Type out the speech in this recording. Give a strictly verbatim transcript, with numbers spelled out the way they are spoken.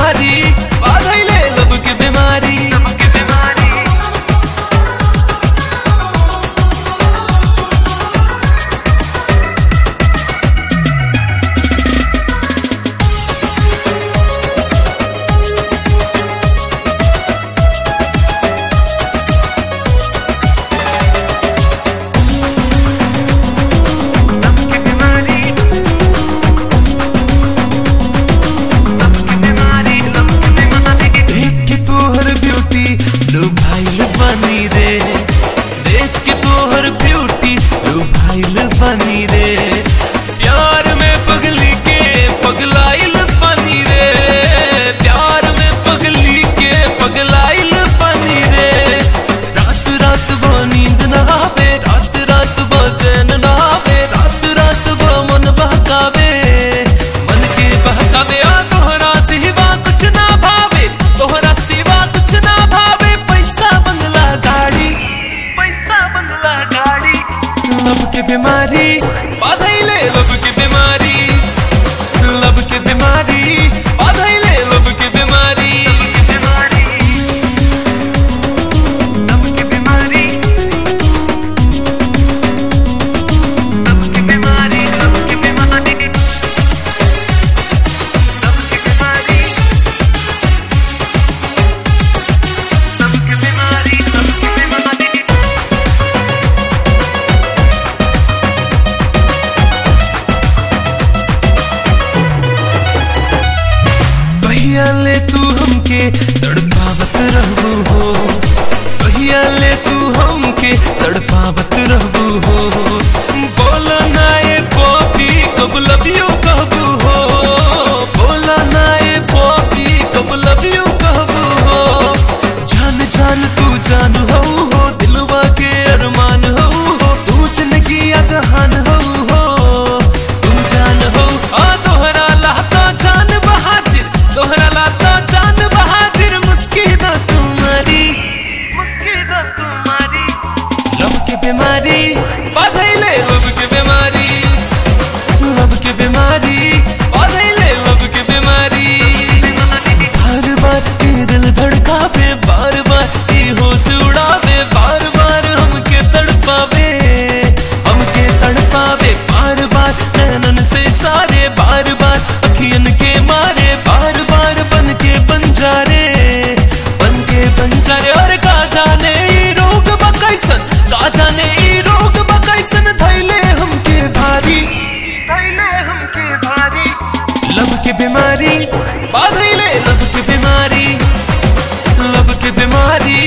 बीमारी बाधैले लब के बीमारी लब के बीमारी बनी रे देख के तोहर ब्यूटी लुभाइल बनी रे प्यार में पगली के पगलाइल बनी रे प्यार में पगली के पगलाइल बनी रे रात रात वो नींद न आवे रात रात वो चैन न आवे रात रात वो मन बहकावे मन के बहकावे आ तोहरा सिवा कुछ ना भावे तोहरा सिवा कुछ ना भावे लब के बीमारी बाधैले लब के बीमारी लब के बीमारी बाधैले लब के बीमारी लब के बीमारी लब के बीमारी लब के बीमारी लब के बीमारी लब के बीमारी लब के बीमारी कहिया ले तू हमके तड़पावत रहबू हो कहिया ले तू हमके तड़पावत रहबू हो बोला ना ये पॉपी कब लव यू कहबू हो बोला ना ये पॉपी कब लव यू कहबू हो जान जान तू जान हो हो दिलवा के अरमान हो हो तू जिंदगी या जहान हो हो तू जान हो आ तोहरा लाता जान बहाजिर तोहरा लाता चांद बहाजिर मुस्किदा तुम्हारी मुस्किदा तुम्हारी लब के बीमारी बाधैले लब के बीमारी लब के बीमारी बाधैले लब के बीमारी बार बार ये दिल धड़कावे बार बार ये होश उड़ावे बार बार हमके तड़पावे हमके तड़पावे बार बार नैनन से सारे बार बार अखियन के मारे बार बार बन के बंजारे बन के बंजारे और का जाने ई रोग बकैसन का जाने ई रोग बकैसन धैले हमके भारी धैले हमके भारी लब के बीमारी बाधैले लब के बीमारी लब के बीमारी